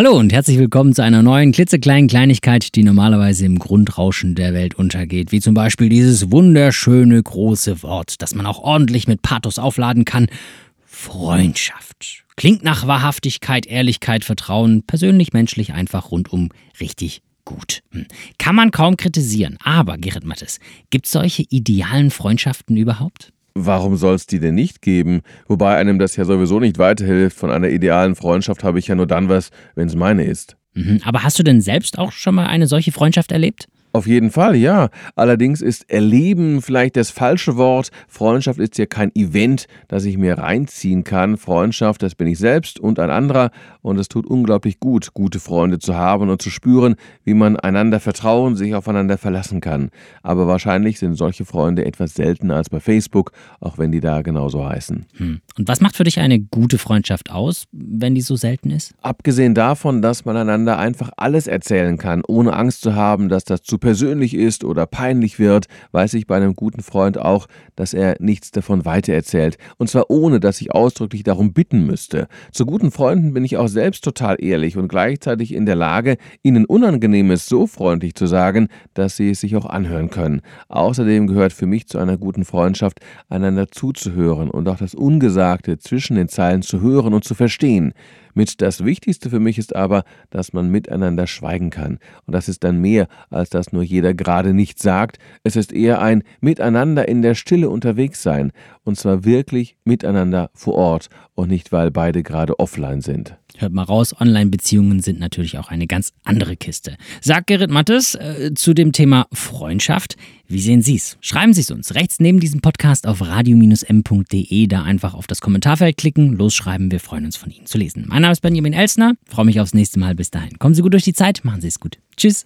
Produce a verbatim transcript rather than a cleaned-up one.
Hallo und herzlich willkommen zu einer neuen klitzekleinen Kleinigkeit, die normalerweise im Grundrauschen der Welt untergeht. Wie zum Beispiel dieses wunderschöne große Wort, das man auch ordentlich mit Pathos aufladen kann. Freundschaft. Klingt nach Wahrhaftigkeit, Ehrlichkeit, Vertrauen, persönlich, menschlich, einfach rundum richtig gut. Hm. Kann man kaum kritisieren. Aber, Gerrit Mattes, gibt es solche idealen Freundschaften überhaupt? Warum soll es die denn nicht geben? Wobei einem das ja sowieso nicht weiterhilft. Von einer idealen Freundschaft habe ich ja nur dann was, wenn es meine ist. Mhm. Aber hast du denn selbst auch schon mal eine solche Freundschaft erlebt? Auf jeden Fall, ja. Allerdings ist Erleben vielleicht das falsche Wort. Freundschaft ist ja kein Event, das ich mir reinziehen kann. Freundschaft, das bin ich selbst und ein anderer. Und es tut unglaublich gut, gute Freunde zu haben und zu spüren, wie man einander vertrauen, sich aufeinander verlassen kann. Aber wahrscheinlich sind solche Freunde etwas seltener als bei Facebook, auch wenn die da genauso heißen. Hm. Und was macht für dich eine gute Freundschaft aus, wenn die so selten ist? Abgesehen davon, dass man einander einfach alles erzählen kann, ohne Angst zu haben, dass das zu persönlich ist oder peinlich wird, weiß ich bei einem guten Freund auch, dass er nichts davon weitererzählt. Und zwar ohne, dass ich ausdrücklich darum bitten müsste. Zu guten Freunden bin ich auch selbst total ehrlich und gleichzeitig in der Lage, ihnen Unangenehmes so freundlich zu sagen, dass sie es sich auch anhören können. Außerdem gehört für mich zu einer guten Freundschaft, einander zuzuhören und auch das Ungesagte zwischen den Zeilen zu hören und zu verstehen. Mit das Wichtigste für mich ist aber, dass man miteinander schweigen kann. Und das ist dann mehr, als dass nur jeder gerade nichts sagt. Es ist eher ein Miteinander in der Stille unterwegs sein. Und zwar wirklich miteinander vor Ort und nicht, weil beide gerade offline sind. Hört mal raus, Online-Beziehungen sind natürlich auch eine ganz andere Kiste. Sagt Gerrit Mattes äh, zu dem Thema Freundschaft. Wie sehen Sie es? Schreiben Sie es uns rechts neben diesem Podcast auf radio Bindestrich m punkt de. Da einfach auf das Kommentarfeld klicken, losschreiben. Wir freuen uns, von Ihnen zu lesen. Mein Name ist Benjamin Elsner. Freue mich aufs nächste Mal. Bis dahin. Kommen Sie gut durch die Zeit. Machen Sie es gut. Tschüss.